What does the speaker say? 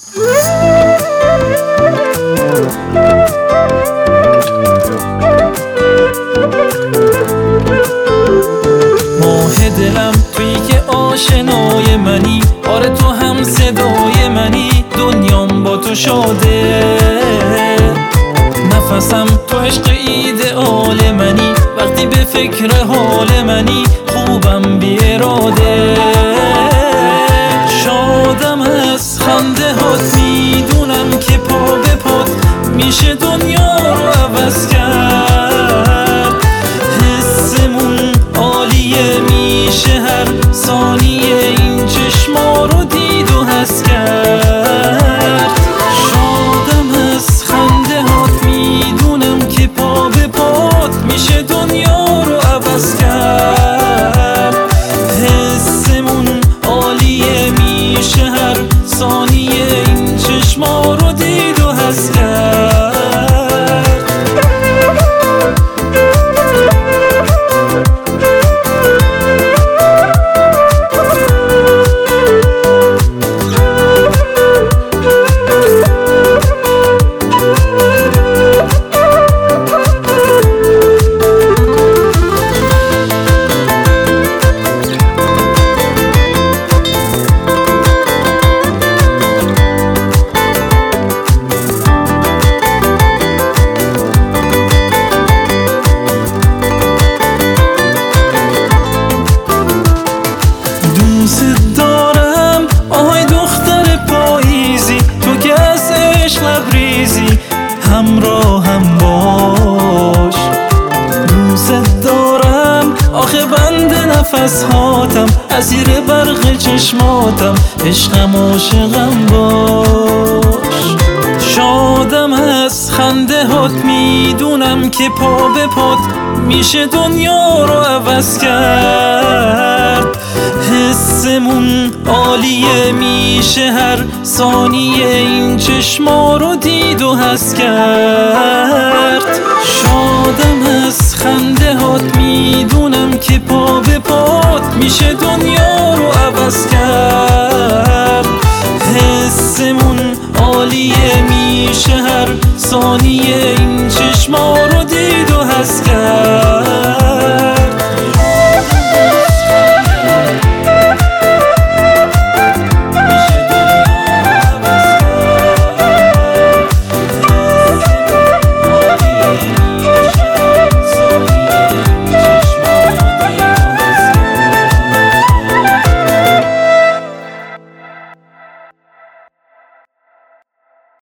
ماه دلم تویی که آشنای منی، آره تو هم صدای منی، دنیام با تو شده. نفسم تو عشق ایدئال منی، وقتی به فکر حال منی خوبم بی اراده. شادم از خنده هات، میدونم که پا به پات میشه دنیا رو عوض کرد. حسمون عالیه، میشه هر ثانیه این چشما رو دید و حس کرد. شادم از خنده هات، میدونم که پا به پات میشه دنیا رو عوض کرد. حسمون عالیه، میشه هر ثانیه این چشما رو دید و حس کرد. دوست دارم آهای دختر پاییزی، تو که از عشق لبریزی همراهم باش. دوست دارم آخه بند نفس هاتم، اسیر برق چشماتم، عشقم عاشقم باش. شادم از خنده هات، میدونم که پا به پات میشه دنیا رو عوض کرد. حسمون عالیه، میشه هر ثانیه این چشما رو دید و حس کرد. شادم از خنده هات، میدونم که پا به پات میشه دنیا رو عوض کرد. حسمون عالیه، میشه هر ثانیه این چشما